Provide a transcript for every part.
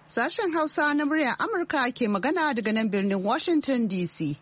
Sashen Hausa na muryar Amurka ke magana daga nan birnin Washington DC.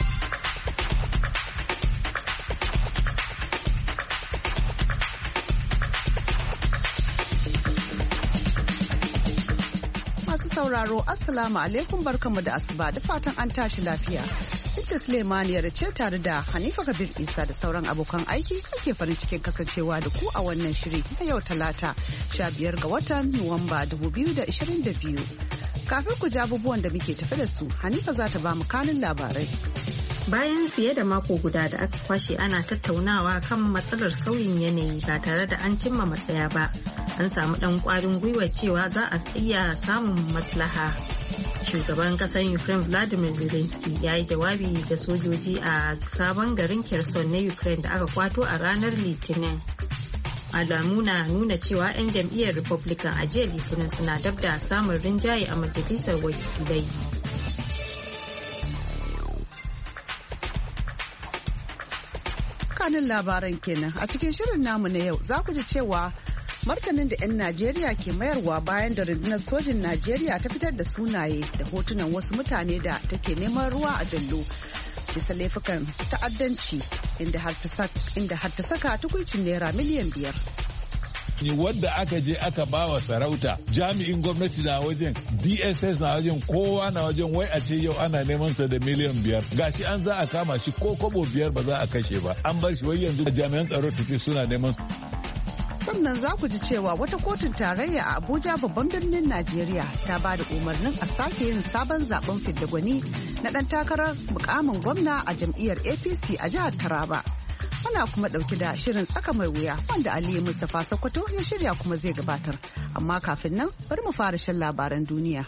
Masu sauraro, Assalamu alaikum barkanmu da asuba da fatan an tashi lafiya. Ita Suleimaniyar ce tare da Hanifa Kabir Isa da sauran abokan aiki ake farin cikin kasancewa da ku a wannan shiri na yau Talata 15 ga watan Nuwamba 2022. Kafin ku ji abubuwan da muke tafe da su, Hanifa za ta ba mu kanin labarai. Bayan fiye da mako guda da aka kwashe ana tattaunawa kan matsalar sauyin yanayi ba tare da an cimma matsaya ba, an samu ɗan ƙwarin gwiwa cewa za a iya samun maslaha. Shugaban kasar Ukraine Vladimir Zelensky ya yi jawabi ga sojoji a sabon garin Kherson na Ukraine da aka kwato a ranar Litinin. Alamu na nuna cewa 'yan jam'iyyar Republican a jiya Litinin suna dab da samun rinjaye a majalisar wakilai. Kanin labaran kenan a cikin shirin namu na yau za ku ji cewa martanin da 'yan Najeriya ke mayarwa bayan da rundunar sojin Najeriya ta fitar da sunaye da hotunan wasu mutane da take neman ruwa a jallo bisa laifukan ta'addanci inda har ta saka tukuicin naira miliyan 5. Wadda aka je aka bawa sarauta jami'in gwamnati na wajen DSS na wajen kowa na wajen wai a ce yau ana neman sa da miliyan 5 gashi an za a kama shi ko kobo 5 ba za a kashe ba an bar shi wai yanzu jami'an tsaro take suna neman. Sannan za ku ji cewa wata kotun tarayya a Abuja babban birnin Najeriya ta ba da umarnin a sake yin sabon zaben fidda gwani na ɗan takarar mukamin gwamna a jam'iyyar APC a jihar Taraba. Muna kuma ɗauki da shirin tsaka mai wuya wanda Aliyu Mustapha Sokoto ya shirya kuma zai gabatar. Amma kafin nan bari mu fara shan labaran duniya.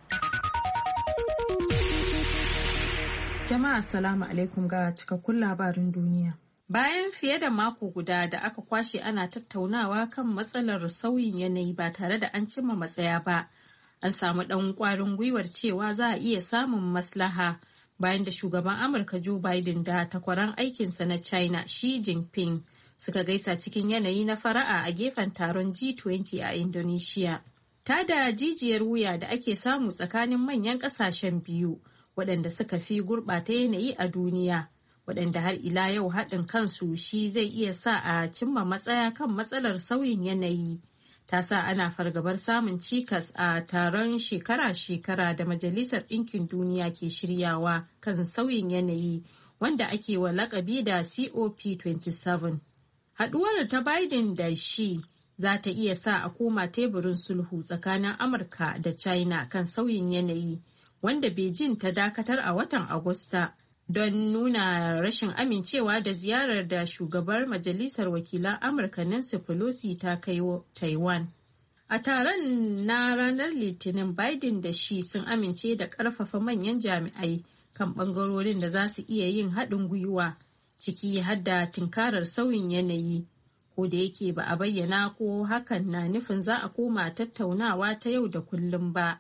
Jama'a assalamu alaikum ga cikakkun labarin duniya. Bayan fiye da mako guda da aka kwashe ana tattaunawa kan matsalar sauyin yanayi ba tare da an cimma matsaya ba, an samu ɗan ƙwarin gwiwar cewa za a iya samun maslaha bayan da shugaban Amurka Joe Biden da takwaran aikinsa na China Xi Jinping suka gaisa cikin yanayi na fara'a a gefen taron G20 a Indonesia. Ta da jijiyar wuya da ake samu tsakanin manyan ƙasashen biyu waɗanda suka fi gurɓata yanayi a duniya. Waɗanda har ila yau haɗin kansu shi zai iya sa a cimma matsaya kan matsalar sauyin yanayi. Ta sa ana fargabar samun cikas a taron shekara-shekara da Majalisar Ɗinkin Duniya ke shiryawa kan sauyin yanayi wanda ake wa lakabi da COP27. Haɗuwar ta Biden da shi za ta iya sa a koma teburin sulhu tsakanin Amurka da China kan sauyin yanayi wanda Beijing ta dakatar a watan Agusta. Don nuna rashin amincewa da ziyarar da shugabar Majalisar Wakilan Amurka Nancy Pelosi ta kai Taiwan. A taron na ranar Litinin, Biden da shi sun amince da ƙarfafa manyan jami'ai kan ɓangarorin da za su iya yin haɗin gwiwa, ciki har da tinkarar sauyin yanayi. Ko da yake ba a bayyana ko hakan na nufin za a koma tattaunawa ta yau da kullum ba.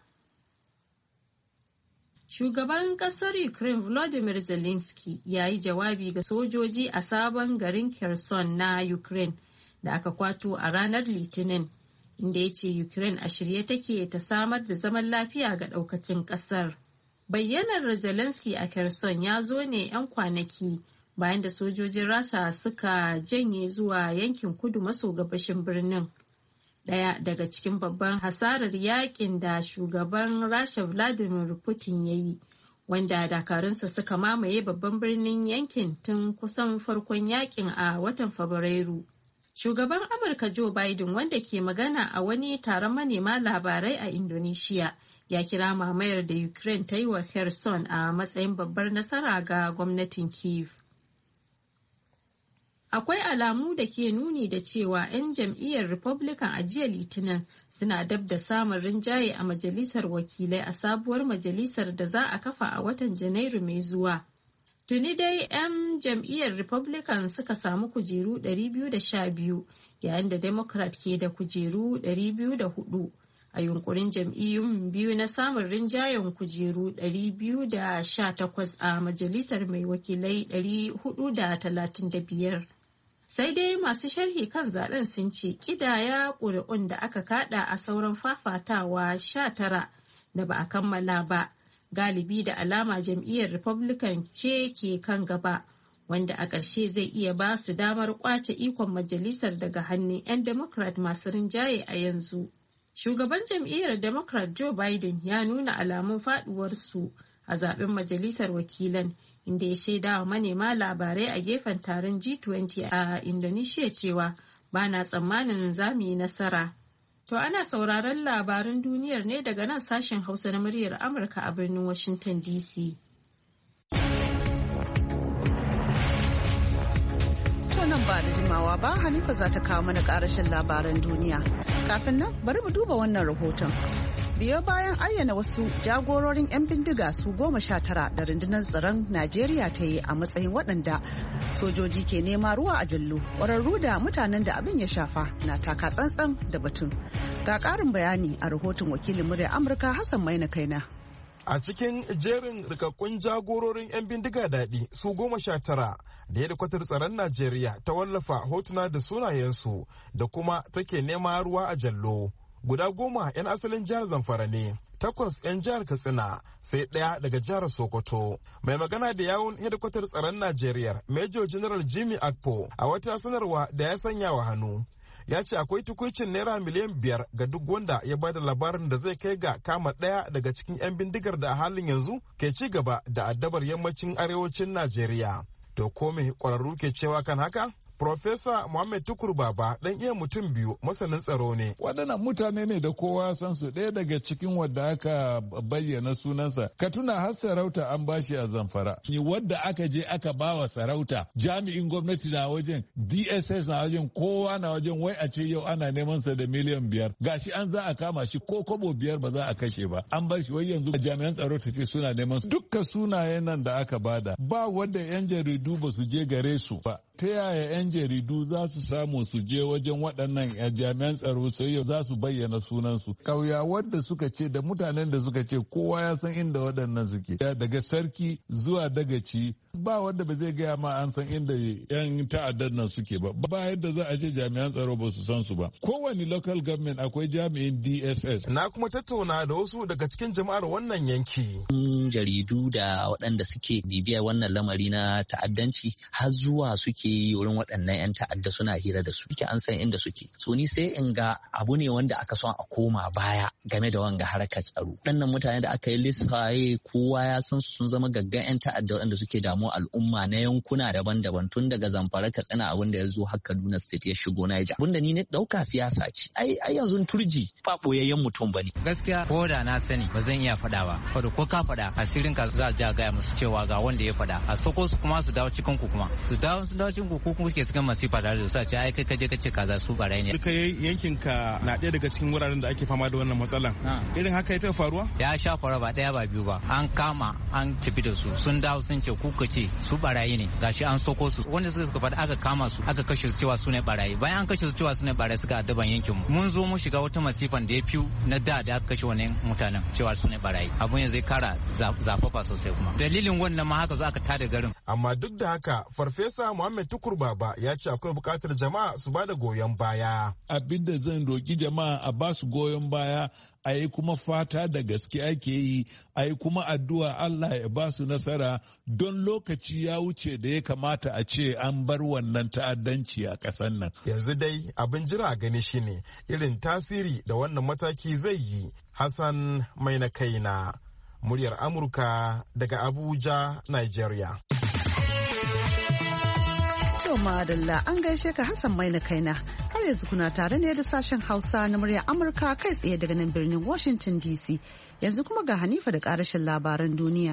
Shugaban kasar Ukraine Volodymyr Zelensky ya yi jawabi ga sojoji a sabon garin Kherson na Ukraine da aka kwato a ranar Litinin, inda ya ce Ukraine a shirye take ta samar da zaman lafiya ga daukacin kasar. Bayyanar Zelensky a Kherson ya zo ne 'yan kwanaki bayan da sojojin Rasha suka janye zuwa yankin kudu maso gabashin birnin. Daya daga cikin babban hasarar yakin da shugaban Rasha Vladimir Putin ya yi, wanda dakarunsa suka mamaye babban birnin yankin tun kusan farkon yakin a watan Fabrairu. Shugaban Amurka Joe Biden, wanda ke magana a wani taron manema labarai a Indonesia, ya kira mamayar da Ukraine ta yi wa Kherson a matsayin babbar nasara ga gwamnatin Kyiv. Akwai alamu da ke nuni da cewa 'yan jam'iyyar Republican a jiya Litinin suna dab da samun rinjaye a majalisar wakilai a sabuwar majalisar da za a kafa a watan Janairu mai zuwa. Tuni dai 'yan jam'iyyar Republican suka samu kujeru 212 yayin da Democrat ke da kujeru 204 a yunkurin jam'iyyun biyu na samun rinjayen kujeru 218 a majalisar mai wakilai 435. Sai dai masu sharhi kan zaben sun ce kidaya ƙuri'un da aka kada a sauran fafatawa 19 da ba a kammala ba. Galibi da alama jam'iyyar Republican ce ke kan gaba, wanda a ƙarshe zai iya ba su damar ƙwace ikon majalisar daga hannun 'yan Democrat masu rinjaye a yanzu. Shugaban jam'iyyar Democrat Joe Biden ya nuna alamun faɗuwarsu a zaben majalisar wakilan, inda ya shaida wa manema labarai a gefen taron G20 a Indonesia cewa ba na tsammanin za mu yi nasara. To ana sauraron labaran duniyar ne daga nan sashen Hausa na muryar Amurka a birnin Washington DC. To nan ba da jimawa ba Hanifa za ta kawo mana karashin labaran duniya. Kafin nan bari mu duba wannan rahoton. Biyo bayan ayyana wasu jagororin 'yan bindiga su 19 da rundunar tsaron Najeriya ta yi a matsayin waɗanda sojoji ke nema ruwa a jallo, ƙwararru da mutanen da abin ya shafa na taka tsantsan da batun. Ga ƙarin bayani a rahoton wakilin murya Amurka Hassan Maina Kaina. A cikin jerin rikakkun jagororin 'yan bindiga daɗi su 19 da hedikwatar tsaron Najeriya ta wallafa hotuna da sunayensu da kuma take nema ruwa a jallo. Guda 10 'yan asalin jihar Zamfara ne, 8 'yan jihar Katsina, sai 1 daga jihar Sokoto. Mai magana da yawun hedikwatar tsaron Najeriya, Major General Jimmy Akpo, a wata sanarwa da ya sanya wa hannu, ya ce akwai tukuicin naira miliyan 5 ga duk wanda ya bada labarin da zai kai ga kama 1 daga cikin 'yan bindigar da a halin yanzu ke ci gaba da addabar yammacin arewacin Najeriya. To ko me kwararru ke cewa kan haka? Profesa Muhammad Tukur Baba dan iya mutum biyu masanin tsaro ne. Waɗannan mutane ne da kowa san su, ɗaya daga cikin wadda aka bayyana sunansa. Ka tuna har sarauta an bashi a Zamfara. Wadda aka je aka bawa sarauta, jami'in gwamnati na wajen, DSS na wajen, kowa na wajen, wai a ce yau ana neman sa da miliyan 5. Gashi an za a kama shi ko kobo 5 ba za a kashe ba. An bar shi wai yanzu jami'an tsaro ta ce suna neman su. Dukkan sunayen nan da aka bada ba wanda 'yan jaridu ba su je gare su ba. Ta yaya 'yan jaridu za su samu su je wajen waɗannan jami'an tsaro sai yau za su bayyana sunansu? Ƙauyawan da suka ce da mutanen da suka ce kowa ya san inda waɗannan suke, daga sarki zuwa dagaci, ba wanda ba zai gaya ma an san inda 'yan ta'addan nan suke ba. Ba yadda za a ce jami'an tsaro ba su san su ba. Kowane local government akwai jami'in DSS. Na kuma tattauna da wasu daga cikin jama'ar wannan yanki. Jaridu da waɗanda suke bibiyar wannan lamari na ta'addanci har zuwa suke yi wurin waɗannan 'yan ta'adda suna hira da su. An san inda suke. So ni sai in ga abu ne wanda aka son a koma baya game da wanga harkar tsaro. Waɗannan mutane da aka yi lissaye kowa ya san sun zama gaggan 'yan ta'adda waɗanda suke damu al'umma na yankuna daban-daban tun daga Zamfara, Katsina, abin da ya zo har Kaduna State ya shigo Niger. Abin da ni ne ɗauka siyasa ce. Ai yanzu turji ba ɓoyayyen mutum bane. Gaskiya ko da na sani ba zan iya faɗa ba. Fado ko ka faɗa asirin ka za a gaya musu cewa ga wanda ya faɗa. A soko su kuma su dawo cikin ku kuma. Su dawo cikin ku ko kuma suke cikin masifa da su a ce ai kai ka je ka ce kaza su barai ne. Duka yankin ka na ɗaya daga cikin wuraren da ake fama da wannan matsalan. Irin haka ya taɓa faruwa? Ya sha faruwa ba ɗaya ba biyu ba. An kama an tafi da su sun dawo sun ce kuka ce su barayi ne gashi an soko su wanda suka faɗa aka kama su aka kashe su cewa su ne barayi. Bayan an kashe su cewa su ne barayi suka addaban yankin mu. Mun zo mu shiga wata masifan da ya fi na da aka kashe wannan mutanen cewa su ne barayi. Abun yanzu zai kara zafafa sosai kuma. Dalilin wannan ma haka zo aka tada garin. Amma duk da haka Farfesa Muhammad Tukur Baba ya ce akwai buƙatar jama'a su ba da goyon baya. Abin da zan roƙi jama'a a ba su goyon baya, a yi kuma fata da gaske ake yi, a yi kuma addu'a Allah ya ba su nasara, don lokaci ya wuce da ya kamata a ce an bar wannan ta'addanci a ƙasar nan. Yanzu dai abin jira gani shine irin tasiri da wannan mataki zai yi. Hassan mai na kaina, muryar Amurka daga Abuja, Nigeria. To madalla an gaishe ka Hassan mai na kaina. Har yanzu kuna tare ne da sashen Hausa na muryar Amurka kai tsaye daga nan birnin Washington DC. Yanzu kuma ga Hanifa da karashin labaran duniya.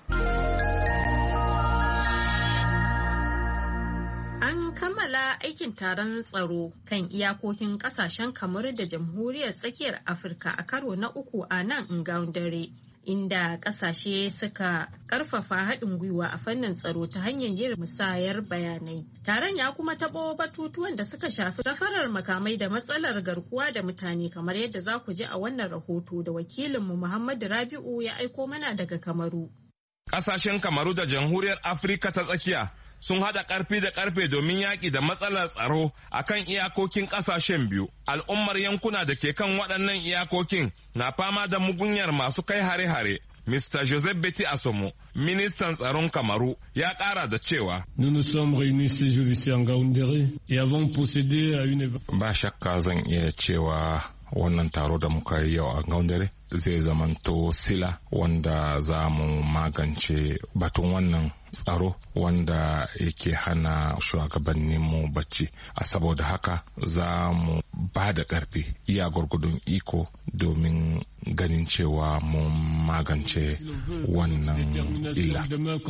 An kammala aikin taron tsaro kan iyakokin kasashen Kamaru da Jamhuriyar Tsakiyar Afirka a karo na 3 a nan Ngaoundere, inda kasashe suka karfafa haɗin gwiwa a fannin tsaro ta hanyar yin musayar bayanai. Taron ya kuma taɓo batutuwan da suka shafi safarar makamai da matsalar garkuwa da mutane, kamar yadda za ku ji a wannan rahoto da wakilinmu Muhammadu Rabi'u ya aiko mana daga Kamaru. Ƙasashen Kamaru da Jamhuriyar Afirka ta Tsakiya sun haɗa ƙarfi da ƙarfe domin yaƙi da matsalar tsaro a kan iyakokin ƙasashen biyu. Al'ummar yankuna da ke kan waɗannan iyakokin na fama da mugunyar masu kai hare-hare. Mr. Joseph Beti Asomo, ministan tsaron Kamaru, ya ƙara da cewa ba shakka zan iya cewa wannan taro da muka yi yau a Gaundare zai zamanto sila wanda za mu magance batun wannan tsaro wanda yake hana shugabanninmu bacci. A saboda haka za mu ba da ƙarfi iya gwargwadon iko domin ganin cewa mun magance wannan illa.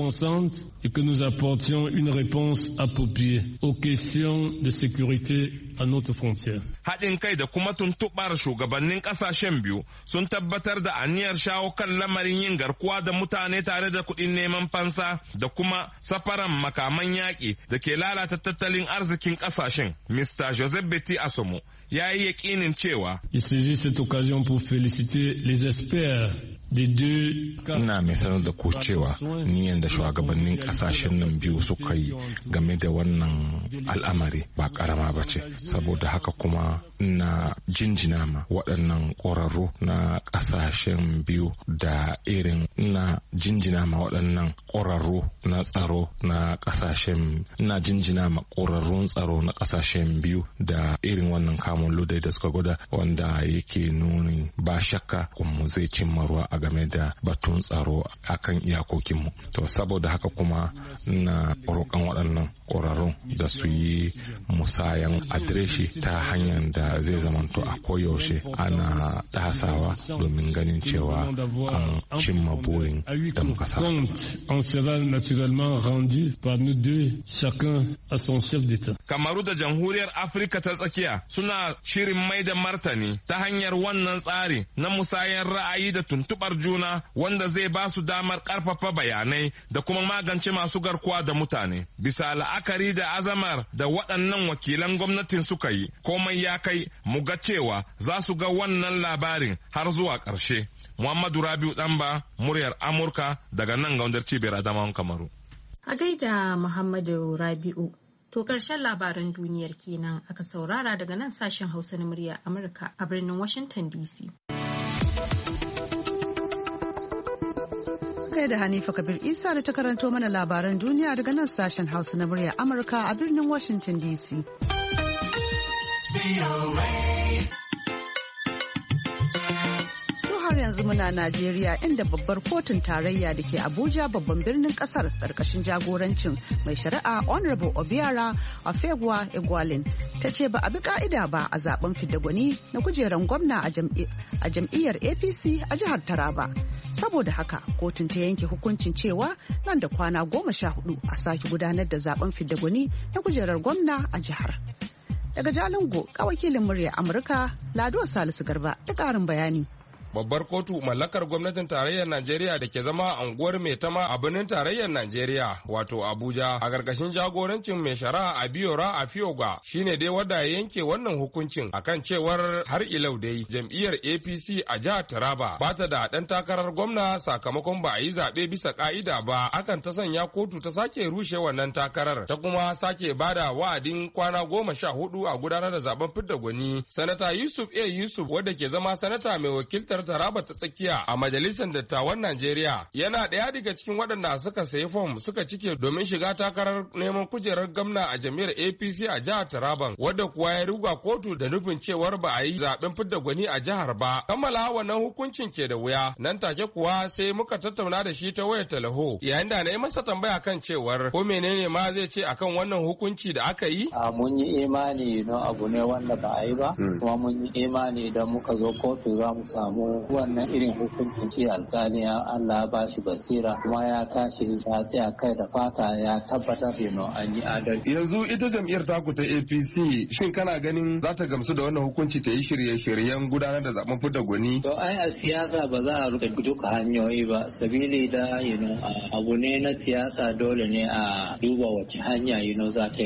Haɗin kai da kuma tuntuɓar shugabannin ƙasashen biyu sun tabbatar da aniyar shawo kan lamarin yin garkuwa da mutane tare da kuɗin neman fansa da kuma safaran makaman yaƙi da ke lalata tattalin arzikin ƙasashen. Mr. Joseph Beti Asomo ya yi yaƙinin cewa ina mai sanar da ku cewa niyan da shugabannin kasashen nan biyu suka yi game da wannan al'amari ba karama ba ce. Saboda haka kuma ina jinjina ma waɗannan ƙwararru na kasashen biyu da irin ina jinjina ma waɗannan ƙwararru na tsaro na kasashen ina jinjina ma ƙwararrun tsaro na kasashen biyu da irin wannan kamun ludai da suka gwada wanda yake nuni ba shakka kuma zai cimma ruwa a game da batun tsaro akan iyakokinmu. To saboda haka kuma na roƙon waɗannan ƙwararrun da su yi musayan adireshi ta hanyar da zai zamanto a koyaushe ana tasawa domin ganin cewa an cimma burin da muka sa. Kamaru da Jamhuriyar Afirka ta Tsakiya suna shirin mai da martani ta hanyar wannan tsari na musayan ra'ayi da tuntuɓar juna wanda zai ba su damar ƙarfafa bayanai da kuma magance masu garkuwa da mutane. Bisa la'akari da azamar da waɗannan wakilan gwamnatin suka yi, komai ya kai mu ga cewa za su ga wannan labarin har zuwa ƙarshe. Muhammadu Rabiu Ɗanba, muryar Amurka daga nan Gaundar Cibiyar Adamawan Kamaru. A gaida Muhammadu Rabiu. To ƙarshen labaran duniyar kenan aka saurara daga nan sashen Hausa na muryar Amurka a birnin Washington DC. Kai da Hanifa Kabir Isa da ta karanto mana labaran duniya daga nan sashen Hausa na muryar Amurka a birnin Washington DC. Har yanzu muna Najeriya inda babbar kotun tarayya da ke Abuja babban birnin kasar karkashin jagorancin mai shari'a Honorable Obiara Afegwa Egwalin ta ce ba a bi ka'ida ba a zaben fidda-gwani na kujeran gwamna a jam'iyyar APC a jihar Taraba. Saboda haka kotun ta yanke hukuncin cewa nan da kwana 14 a sake gudanar da zaben fidda-gwani na kujerar gwamna a jihar. Daga Jalingo, ga wakilin murya Amurka Lado Salisu Garba da ƙarin bayani. Babbar kotu mallakar gwamnatin tarayyar Najeriya da ke zama a unguwar Maitama a birnin tarayyar Najeriya wato Abuja a gargashin jagorancin mai shari'a Abiyora Afioga shine dai wanda ya yanke wannan hukuncin akan cewar har ilau dai jam'iyyar APC a jihar Taraba ba ta da dan takarar gwamna sakamakon ba a yi zaɓe bisa ka'ida ba akan ta sanya kotu ta sake rushe wannan takarar ta kuma sake bada wa'adin kwana 14 a gudanar da zaben fidda gwani. Sanata Yusuf A. Yusuf wanda ke zama sanata mai wakiltar Taraba ta tsakiya a majalisar dattawan Najeriya yana ɗaya daga cikin waɗanda suka sayi fom suka cike domin shiga takarar neman kujerar gwamna a jam'iyyar APC a jihar Taraban wadda kuwa ya ruga kotu da nufin cewar ba a yi zaben fidda gwani a jihar ba. Kammala wannan hukuncin ke da wuya nan take kuwa sai muka tattauna da shi ta wayar talaho yayin da na yi masa tambaya kan cewar ko menene ma zai ce akan wannan hukunci da aka yi. Mun yi imani abu ne wanda ba a yi ba kuma mun yi imani idan muka zo kotu za mu samu wannan irin hukuncin ce alkali Allah ba shi basira kuma ya tashi ya tsaya kai da fata ya tabbatar an yi adalci. Yanzu ita jam'iyyar taku ta APC shin kana ganin za ta gamsu da wannan hukunci ta yi shirye-shiryen gudanar da zaben fidda gwani? To ai a siyasa ba za a rufe duka hanyoyi ba sabili da abu ne na siyasa dole ne a duba wace hanya za ta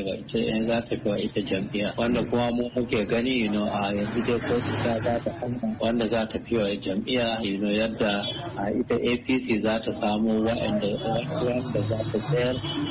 fi wa ita jam'iyya wanda kuma mu muke gani a yanzu dai kotu ta za ta hanya wanda za ta fi wa jam'iyya yadda ita APC za ta samu wanda za ta tsayar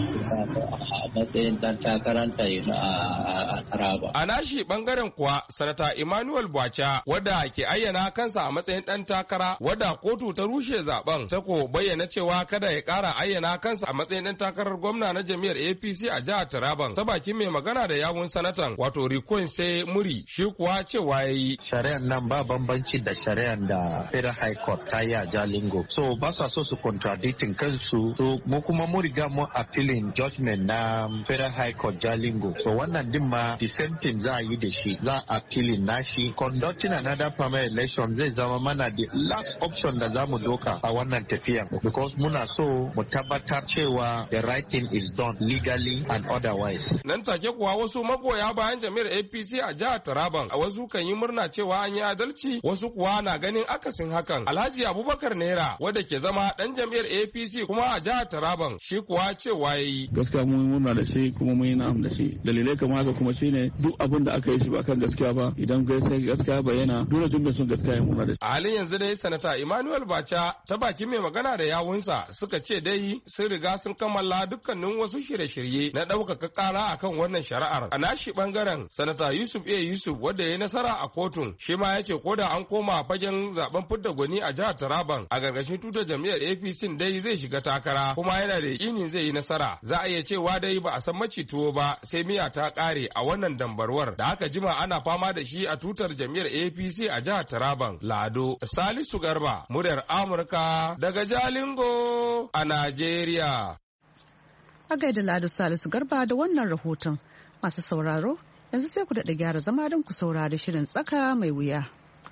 a matsayin dan takaranta a Taraba. A nashi bangaren kuwa sanata Emmanuel Bwacha wadda ke ayyana kansa a matsayin dan takara wadda kotu ta rushe zaben ta ko bayyana cewa kada ya kara ayyana kansa a matsayin dan takarar gwamna na jam'iyyar APC a jihar Taraban ta bakin mai magana da yawun sanatan wato Rikon sai muri shi kuwa cewa yayi shari'ar nan ba bambanci da shari'ar da Federal High Court ta yi a Jalingo, so ba sa so su contradicting kansu, so mu kuma mu riga mu appealing judgment na Federal High Court Jalingo, so wannan din ma the same thing za a yi da shi, za a appealing nashi. Conducting another primary election zai zama mana the last option da za mu doka a wannan tafiyan, because muna so mu tabbatar cewa the right thing is done legally and otherwise. Nan take kuwa wasu magoya bayan jami'ar APC a jihar Taraban a wasu kan yi murna cewa an yi adalci, wasu kuwa na ganin akasin hakan. Alhaji Abubakar Naira wanda ke zama dan jami'ar APC kuma a jihar Taraban shi kuwa cewa yayi gaskiya mun murna da shi kuma mun yi na'am da shi. Dalilai kamar haka kuma shine duk abin da aka yi shi ba kan gaskiya ba, idan gaskiya bayyana dole duk sun gaskiya mun murna da shi. A halin yanzu dai sanata Emmanuel Bacha ta bakin mai magana da yawunsa suka ce dai sun riga sun kammala dukkanin wasu shirye-shirye na ɗaukaka ƙara akan wannan shari'ar. A nashi bangaren sanata Yusuf A. Yusuf wanda ya yi nasara a kotun shi ma ya ce ko da an koma fagen zaben fidda gwani a jihar Taraban a gargashin tutar jam'iyyar APC dai zai shiga takara kuma yana da yakinin zai yi nasara. Za a iya cewa dai ba a san maci tuwo ba sai miya ta ƙare a wannan dambarwar da aka jima ana fama da shi a tutar jam'iyyar APC a jihar Taraban. Lado Salisu Garba, muryar Amurka daga Jalingo a Najeriya. A gaida Lado Salisu Garba da wannan rahoton. Masu sauraro, yanzu sai ku daɗa gyara zama don ku saurari shirin tsaka mai wuya.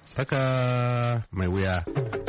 Tsaka mai wuya.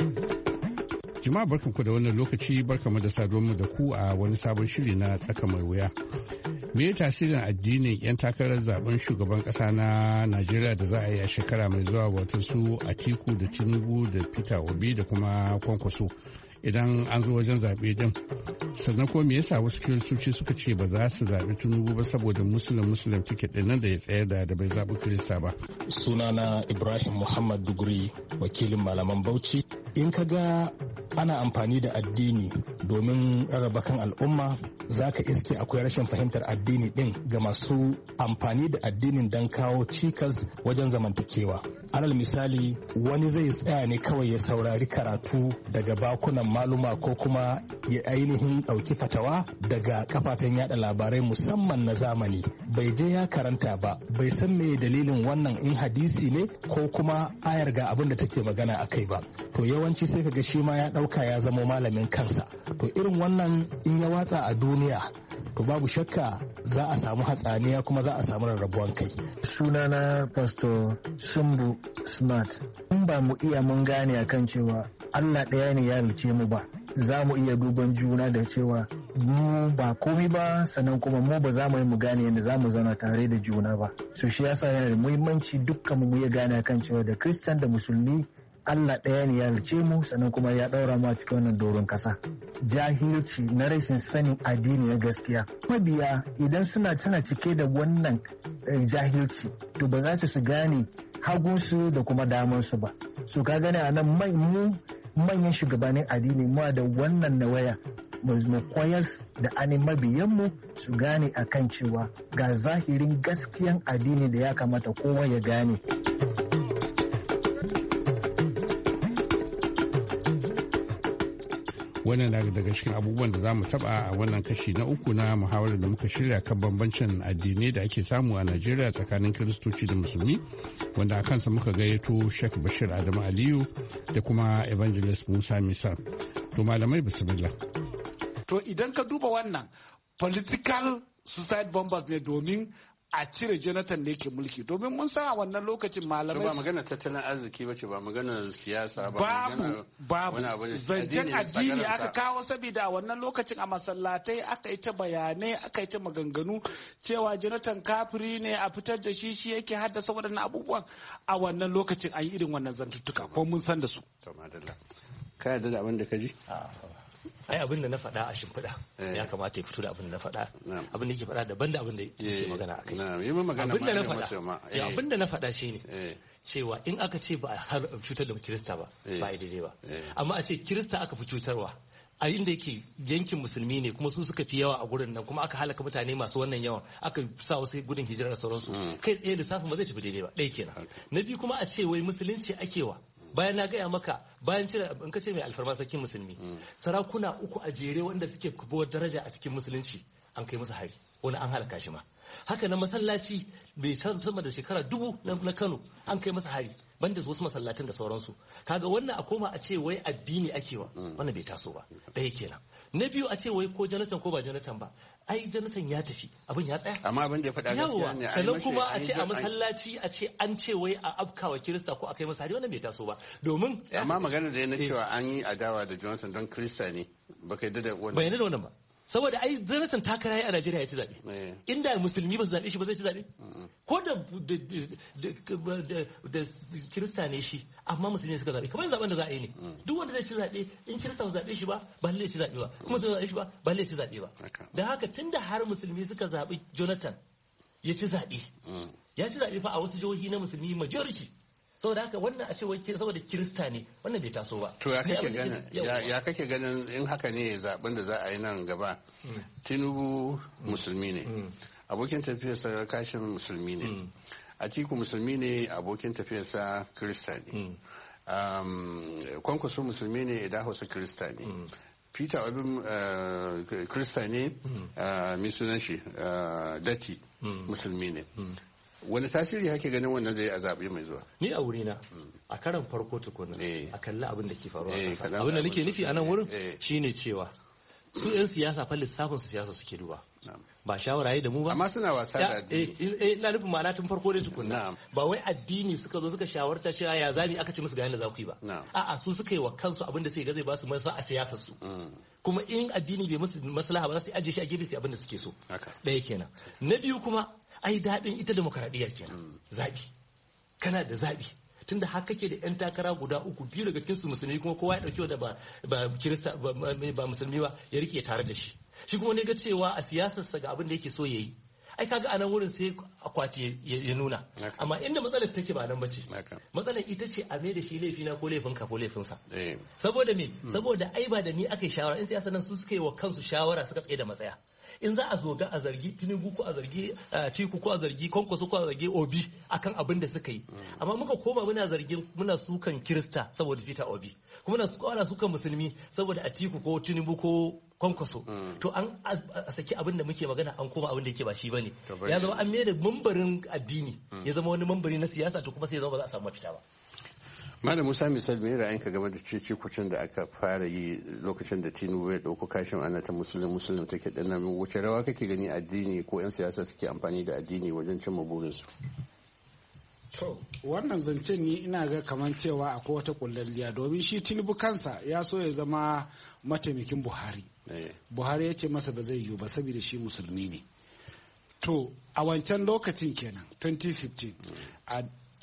Jama'a barkanku da wannan lokaci, barkamu da saduwarmu da ku a wani sabon shiri na tsaka mai wuya. Me tasirin addinin 'yan takarar zaben shugaban kasa na Najeriya da za a yi a shekara mai zuwa, wato su Atiku da Tinubu da Peter Obi da kuma Kwankwaso idan an zo wajen zaɓe din? Sannan ko me yasa wasu kiristoci suka ce ba za su zaɓi Tinubu ba saboda musulun tiket ɗin nan da ya tsayar da bai zaɓi Kirista ba? Sunana Ibrahim Muhammad Duguri, wakilin malaman Bauchi. In ka ga ana amfani da addini domin rarraba kan al'umma, za ka iske akwai rashin fahimtar addini din ga masu amfani da addinin don kawo cikas wajen zamantakewa. Alal misali, wani zai tsaya ne kawai ya saurari karatu daga bakunan maluma ko kuma ya ainihin ɗauki fatawa daga kafafen yada labarai musamman na zamani. Bai je ya karanta ba, bai san me dalilin wannan in hadisi ne ko kuma ayar ga abin da take magana a kai ba. To yawanci sai kaga shi ma ya ɗauka ya zama malamin kansa. To irin wannan in ya watsa a duniya, to babu shakka za a samu hatsaniya kuma za a samu rarrabuwan kai. Sunana Pastor Sumbu Smart. In ba mu iya mun gane akan cewa Allah ɗaya ne ya halice mu ba, za mu iya duban juna da cewa mu ba komi ba, sannan kuma mu ba za mu yi mu gane yadda za mu zauna tare da juna ba. So shi yasa yana da muhimmanci dukkan mu iya gane akan cewa da Kristan da Musulmi Allah ɗaya ne ya halice mu, sannan kuma ya ɗaura mu a cikin wannan doron ƙasa. Jahilci na rashin sanin addini na gaskiya. Mabiya idan tana cike da wannan jahilci, to ba za su gane hagunsu da kuma damansu ba. So ka gane a nan manyan shugabannin addini mu da wannan nawaya mu koyas da anin mabiyanmu su gane akan cewa ga zahirin gaskiyan addini da ya kamata kowa ya gane. Wannan na daga cikin abubuwan da za mu taba a wannan kashi na uku na muhawarar da muka shirya kan bambancin addinai da ake samu a Najeriya tsakanin Kiristoci da Musulmi, wanda a kansa muka gayyato Sheikh Bashir Adamu Aliyu da kuma Evangelist Musa Misa. To malamai bismillah. To idan ka duba wannan political suicide bombers ne domin a cire Jonathan da yake mulki, domin mun san a wannan lokacin malamai ba magana tattalin arziki ba ce, ba magana siyasa ba, babu zancen addini aka kawo, saboda a wannan lokacin a masallatai aka yi ta bayanai, aka yi ta maganganu cewa Jonathan kafiri ne, a fitar da shi yake haddasa waɗannan abubuwan. A wannan lokacin an yi irin wannan zantuttuka ko mun san da su. Ka yarda da abin da ka ji? ai abin da na faɗa a shimfiɗa ya kamata ya fito da abin da na faɗa. Abin da yake faɗa daban da abin da yake magana a kai. Abin da na faɗa shine cewa in aka ce ba a cutar da kirista ba ba a daidai ba amma a ce kirista aka fi cutarwa a inda yake yankin musulmi ne kuma su suka fi yawa a gurin nan kuma aka halaka mutane masu wannan yawan aka sa wasu gudun hijira da sauransu kai tsaye lissafin ba zai tafi daidai ba ɗaya kenan na biyu kuma a ce wai musulunci akewa bayan na gaya maka bayan cire in ka ce mai alfarma sarkin musulmi sarakuna 3 a jere wanda suke kubo daraja a cikin musulunci an kai musu hari wani an halaka shi ma haka na masallaci bai sama da shekara 1000 na Kano an kai masa hari banda wasu masallatin da sauransu kaga wannan a koma a ce wai addini akewa wannan bai taso ba ɗaya kenan na biyu a ce wai ko Jonathan ko ba Jonathan ba ai Jonathan ya tafi abin ya tsaya amma abin da ya faɗa gaskiya ne sannan kuma a ce a masallaci a ce an ce wai a afkawa kirista ko akai masa hari wannan bai taso ba domin amma magana da yana cewa an yi adawa da Jonathan don kirista ne baka yadda da wannan bai yadda da wannan ba saboda ai Jonathan takara a Najeriya ya ci zaɓe inda musulmi ba su zaɓe shi ba zai ci zaɓe ko da kirista ne shi amma musulmi suka zaɓe kamar zaɓen da za a yi ne duk wanda zai ci zaɓe in kirista ba zaɓe shi ba ba lalle ci zaɓe ba kuma zai zaɓe shi ba ba lalle ci zaɓe ba da haka tunda har musulmi suka zaɓi Jonathan ya ci zaɓe ya ci zaɓe fa a wasu jihohi na musulmi majority saboda haka wannan a ce wai saboda kirista ne wannan bai taso ba to ya kake ganin in haka ne zaben da za a yi nan gaba Tinubu musulmi ne abokin tafiyarsa Kashin musulmi ne Atiku musulmi ne abokin tafiyarsa kirista ne Kwankwaso musulmi ne Idaho su kirista ne Peter Obin kirista ne mai sunan shi Datti musulmi ne wani tasiri hake ganin wannan zai a zaɓe mai zuwa ni a wurina a karan farko tukuna a kalli abin da ke faruwa a ƙasa abin da nake nufi a nan wurin shine cewa su 'yan siyasa fa lissafin su siyasa suke duba ba shawara yi da mu ba amma suna wasa da addini ina nufin ma'ana tun farko dai tukunna ba wai addini suka zo suka shawarta cewa ya zabi aka ce musu ga yanda za ku yi ba a'a su suka yi wa kansu abin da sai ga zai ba su maslaha a siyasar su kuma in addini bai musu maslaha ba za su aje shi a gefe su abin da suke so ɗaya kenan na biyu kuma ai daɗin ita demokaradiyyar kenan zaɓi kana da zaɓi tunda har kake da 'yan takara guda 3 2 daga cikin su musulmi kuma kowa ya ɗauki wanda ba kirista ba musulmi ba ya rike tare da shi kuma ne ga cewa a siyasarsa ga abin da yake so ya yi ai kaga anan wurin sai akwati ya nuna amma inda matsalar take ba nan bace matsalar ita ce a mai da shi laifina ko laifinka ko laifinsa saboda me saboda ai ba da ni aka yi shawara in siyasa nan su suka yi wa kansu shawara suka tsaye da matsaya in za a zo ga a zargi Tinubu ko a zargi Tiku ko a zargi Kwankwaso ko a zargi Obi akan abin da suka yi amma muka koma muna sukan Kirista saboda Peter Obi kuma muna sukan musulmi saboda Atiku ko Tinubu ko Kwankwaso to an a saki abin da muke magana an koma abin da yake ba shi bane ya zama an mai da mambarin addini ya zama wani mambari na siyasa to kuma sai ya zama ba za a samu mafita ba Malam Musa misal me ra'ayinka game da cece-kucin da aka fara yi lokacin da Tinubu ya dauko Kashin ana ta musulun take dinnan wuce rawa kake gani addini ko 'yan siyasa suke amfani da addini wajen cimma burinsu? To wannan zancen ni ina ga kamar cewa akwai wata kullalliya domin shi Tinubu kansa ya so ya zama mataimakin Buhari. Buhari ya ce masa ba zai yiwu ba saboda shi musulmi ne. To a wancan lokacin kenan 2015 a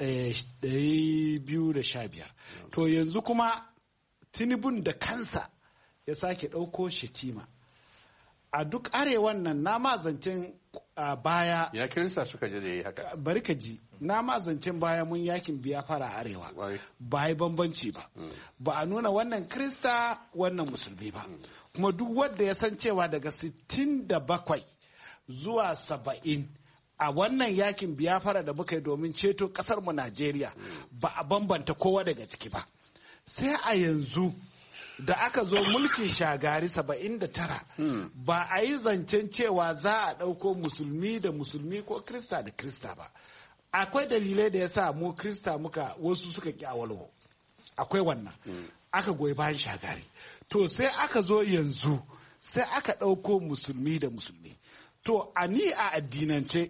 2015 to yanzu kuma Tinubun da kansa ya sake ɗauko Shetima a duk arewan nan na mazancin baya ya kirista suka je da yi haka bari ka ji na mazancin baya mun yakin biya fara arewa ba yi bambanci ba ba a nuna wannan kirista wannan musulmi ba kuma duk wanda ya san cewa daga 67 zuwa 70 a wannan yakin biyafara da muka yi domin ceto kasar mu Najeriya ba a bambanta kowa daga ciki ba sai a yanzu da aka zo mulkin shagari 79 ba a yi zancen cewa za a ɗauko musulmi da musulmi ko krista da krista ba akwai dalilai da ya sa mu krista muka wasu suka ƙi awalwo akwai wannan aka goyi bayan shagari to sai aka zo yanzu sai aka ɗauko musulmi da musulmi to ni a addinance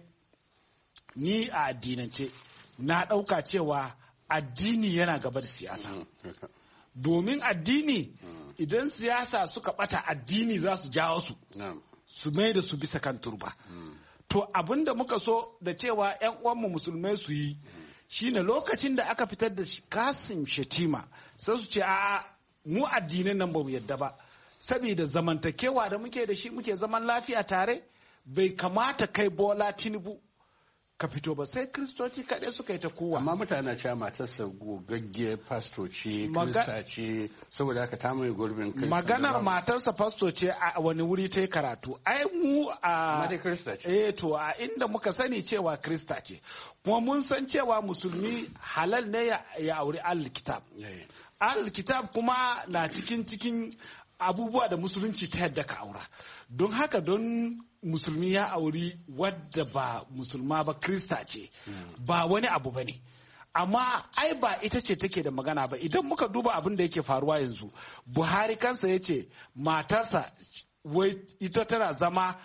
na ɗauka cewa addini yana gaba da siyasa domin addini idan siyasa suka ɓata addini za su jawo su mai da su bisa kan turba to abinda muka so da cewa 'yan uwanmu musulmai su yi shine lokacin da aka fitar da Kasim Shetima sai su ce a mu addinin nan ba mu yadda ba saboda zamantakewa da muke da shi muke zaman lafiya tare bai kamata kai Bola Tinubu ka fito ba, sai kristoci kaɗai suka yi ta kowa. Amma mutane cewa matarsa gogagge pasto ce, krista ce, saboda haka ta mai gurbin krista. Maganar matarsa pasto ce a wani wuri ta yi karatu. Ai mu a krista ce. To a inda muka sani cewa krista ce. Kuma mun san cewa musulmi halal ne ya auri al-kitab. Al-kitab kuma na cikin abubuwa da musulunci ta yadda ka aura. Don haka don musulmi ya auri wadda ba musulma ba krista ce ba wani abu ba ne. Amma ai ba ita ce take da magana ba. Idan muka duba abin da yake faruwa yanzu, Buhari kansa ya ce matarsa wai ita tana zama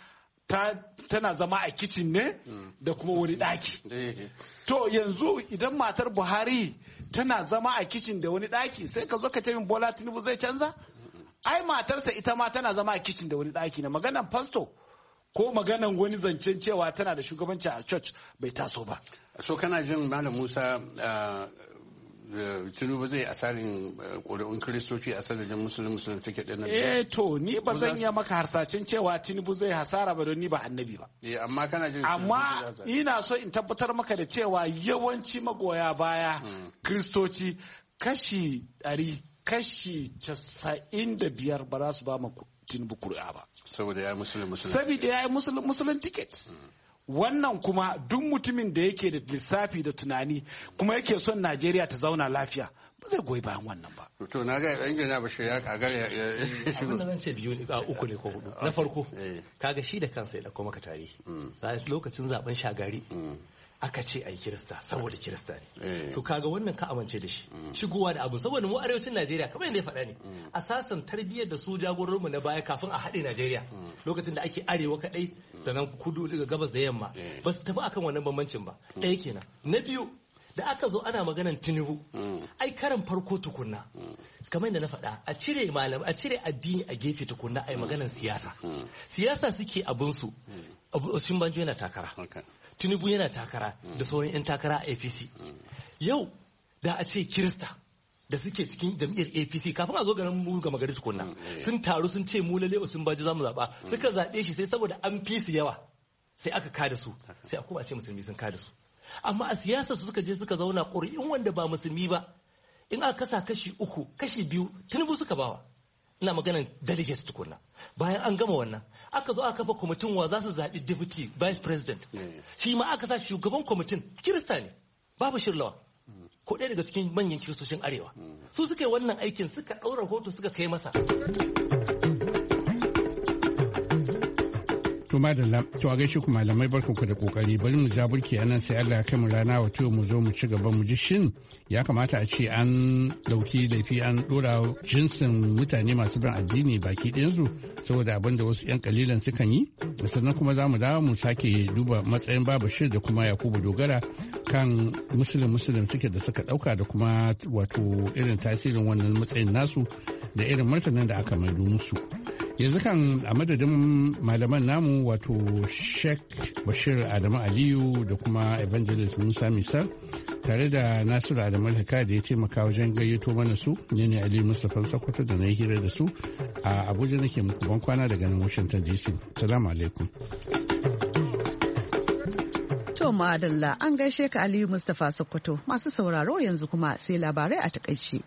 a kicin ne da kuma wani daki. To yanzu idan matar Buhari tana zama a kicin da wani daki, sai ka zo ka ce min Bola Tinubu zai canza? Ai matarsa ita ma tana zama a kicin da wani daki na maganan pasto ko maganan wani zancen cewa tana da shugabanci a church bai taso ba. So kana jin Malam Musa Tinubu zai asarin ƙuri'un kiristoci a sanadin musulun take ɗin nan? To ni ba zan iya maka harsashen cewa Tinubu zai hasara ba don ni ba annabi ba. Amma kana jin ina so in tabbatar maka da cewa yawanci magoya baya kiristoci kashi 100 kashi 95 ba za su ba ma Tinubu kuri'a ba. Saboda ya yi musulun ticket. Wannan kuma duk mutumin da yake da lissafi da tunani kuma yake son Najeriya ta zauna lafiya ba zai goyi bayan wannan ba. To na ga ɗan gina Bashir ya kagar ya abin da zan ce 2 3 ne ko 4. Na farko kaga shi da kansa ya dauko maka tarihi. Lokacin zaben Shagari aka ce ai kirista saboda kirista ne. To kaga wannan ka amince da shi. Shigowa da abu saboda mu arewacin Najeriya kamar yadda ya faɗa ne. Asasan tarbiyyar da su jagororinmu na baya kafin a haɗe Najeriya. Lokacin da ake arewa kaɗai sannan kudu daga gabas da yamma ba su tafi akan wannan bambancin ba. Ɗaya kenan. Na biyu da aka zo ana maganan Tinubu ai karan farko tukunna kamar yadda na faɗa a cire malam a cire addini a gefe tukunna ai maganan siyasa. Siyasa suke abinsu. Osinbajo yana takara. Tinubu yana takara da sauran 'yan takara a APC. Yau da a ce Kirista da suke cikin jam'iyyar APC kafin a zo garin mu ga magari tukunna sun taru sun ce mu lalle Osinbajo za mu zaɓa suka zaɓe shi sai saboda an fi su yawa sai aka kada su sai a kuma ce musulmi sun kada su. Amma a siyasa su suka je suka zauna ƙuri'in wanda ba musulmi ba in aka kasa kashi 3 kashi 2 Tinubu suka bawa. Ina maganan delegates tukunna. Bayan an gama wannan aka zo aka kafa kwamitin wa za su zaɓi deputy vice president. Shi ma aka sa shugaban kwamitin kirista ne babu shirlawa ko ɗaya daga cikin manyan kiristocin arewa. Su suka yi wannan aikin suka ɗaura rahoto suka kai masa. To madalla, to a gaishe ku malamai barkanku da kokari bari mu ja burki anan sai Allah ya kai mu rana wato mu zo mu ci gaba mu ji shin ya kamata a ce an dauki laifi an dora jinsin mutane masu bin addini baki ɗayansu saboda abin da wasu yan kalilan sukan yi sannan kuma za mu dawo mu sake duba matsayin Babashir da kuma Yakubu Dogara kan musulun suke da suka dauka da kuma wato irin tasirin wannan matsayin nasu da irin martanin da aka maido musu. Yanzu kan a madadin malaman namu wato Sheikh Bashir Adamu Aliyu da kuma Evangelist Musa Misal tare da Nasiru Adamu Alhaka da ya taimaka wajen gayyato mana su ne Ali Mustapha Sokoto da na yi hira da su a Abuja nake muku ban kwana daga nan Washington DC. Assalamu alaikum. To madalla an gaishe ka Aliyu Mustapha Sokoto masu sauraro yanzu kuma sai labarai a takaice.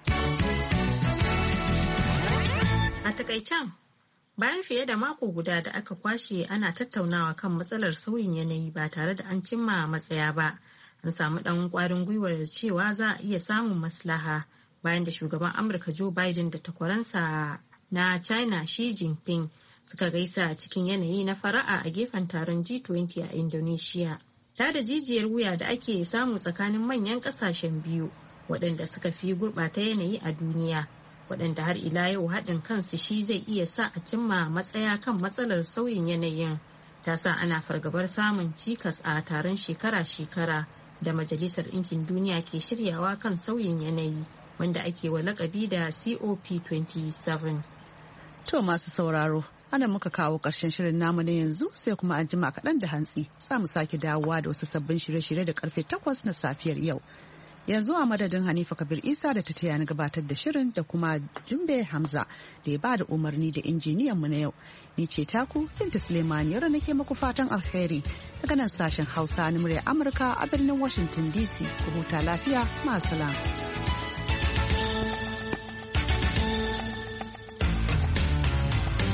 A takaicen bayan fiye da mako guda da aka kwashe ana tattaunawa kan matsalar sauyin yanayi ba tare da an cimma matsaya ba an samu ɗan ƙwarin gwiwar cewa za a iya samun maslaha bayan da shugaban Amurka Joe Biden da takwaransa na China Xi Jinping suka gaisa cikin yanayi na fara'a a gefen taron G20 a Indonesia. Ta da jijiyar wuya da ake samu tsakanin manyan ƙasashen biyu waɗanda suka fi gurɓata yanayi a duniya. Waɗanda har ila yau haɗin kansu shi zai iya sa a cimma matsaya kan matsalar sauyin yanayin ta sa ana fargabar samun cikas a taron shekara-shekara da Majalisar Ɗinkin Duniya ke shiryawa kan sauyin yanayi wanda ake wa lakabi da COP27. To masu sauraro, ana muka kawo ƙarshen shirin namu na yanzu sai kuma an jima kaɗan da hantsi za mu sake dawowa da wasu sabbin shirye-shirye da karfe 8 na safiyar yau. Yanzu a madadin Hanifa Kabir Isa da ta taya ni gabatar da shirin da kuma Jumbe Hamza da ya bada umarni da injiniyan mu na yau. Ni ce taku Binta Suleiman yau nake muku fatan alheri daga nan sashen Hausa na muryar Amurka a birnin Washington DC. Ku huta lafiya, ma'assalam.